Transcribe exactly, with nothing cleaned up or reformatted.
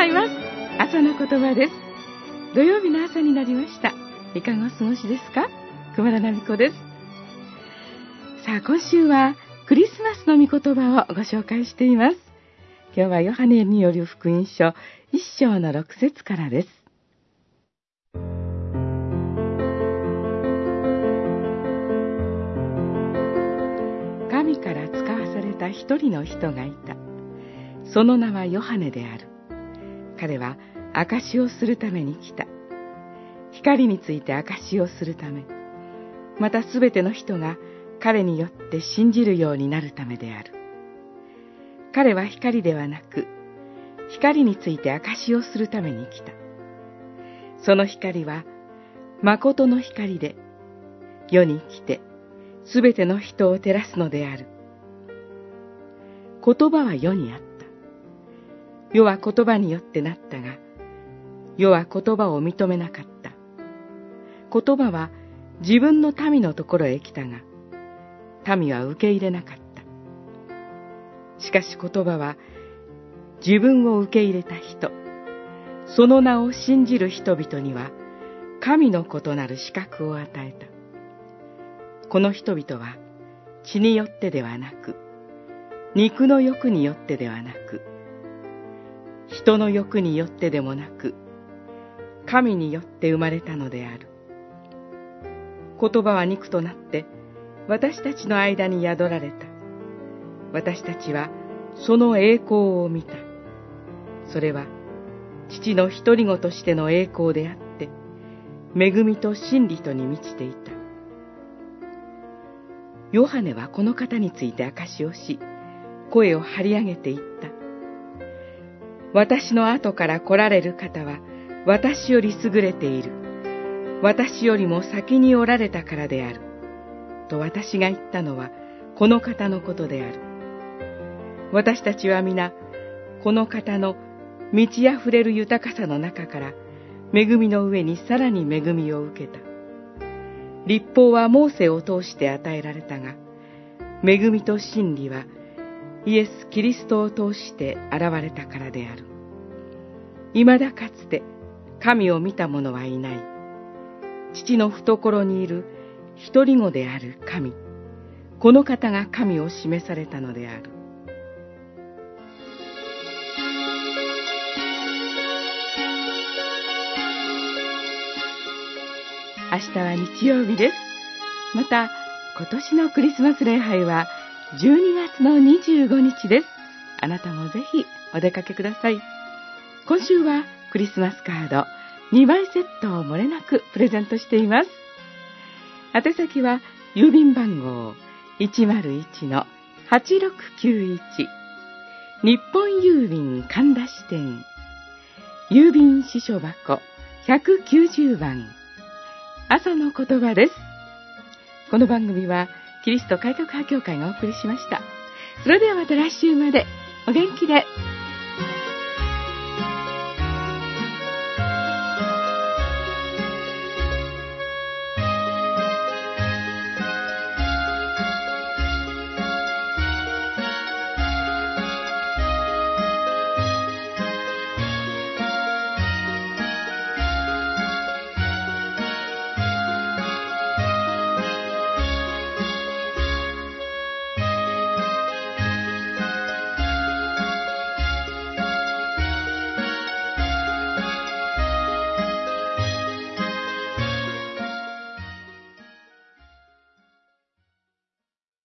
います。朝の言葉です。土曜日の朝になりました。いかがお過ごしですか？熊田奈美子です。さあ、今週はクリスマスの御言葉をご紹介しています。今日はヨハネによる福音書一章の六節からです。神から使わされた一人の人がいた。その名はヨハネである。彼は証しをするために来た。光について証しをするため、またすべての人が彼によって信じるようになるためである。彼は光ではなく、光について証しをするために来た。その光は誠の光で、世に来てすべての人を照らすのである。言葉は世にあった。世は言葉によってなったが、世は言葉を認めなかった。言葉は自分の民のところへ来たが、民は受け入れなかった。しかし言葉は自分を受け入れた人、その名を信じる人々には神の子となる資格を与えた。この人々は血によってではなく、肉の欲によってではなく、人の欲によってでもなく、神によって生まれたのである。言葉は肉となって私たちの間に宿られた。私たちはその栄光を見た。それは父の独り子としての栄光であって、恵みと真理とに満ちていた。ヨハネはこの方について証しをし、声を張り上げていった。私の後から来られる方は私より優れている。私よりも先におられたからである。と私が言ったのはこの方のことである。私たちは皆、この方の満ち溢れる豊かさの中から恵みの上にさらに恵みを受けた。律法はモーセを通して与えられたが、恵みと真理はイエス・キリストを通して現れたからである。未だかつて神を見た者はいない。父の懐にいる独り子である神、この方が神を示されたのである。明日は日曜日です。また、今年のクリスマス礼拝はじゅうにがつのにじゅうごにちです。あなたもぜひお出かけください。今週はクリスマスカードにまいセットを漏れなくプレゼントしています。宛先は郵便番号 いちまるいちのはちろくきゅういち 日本郵便神田支店郵便支所箱ひゃくきゅうじゅうばん朝の言葉です。この番組はキリスト改革派教会がお送りしました。それではまた来週までお元気で。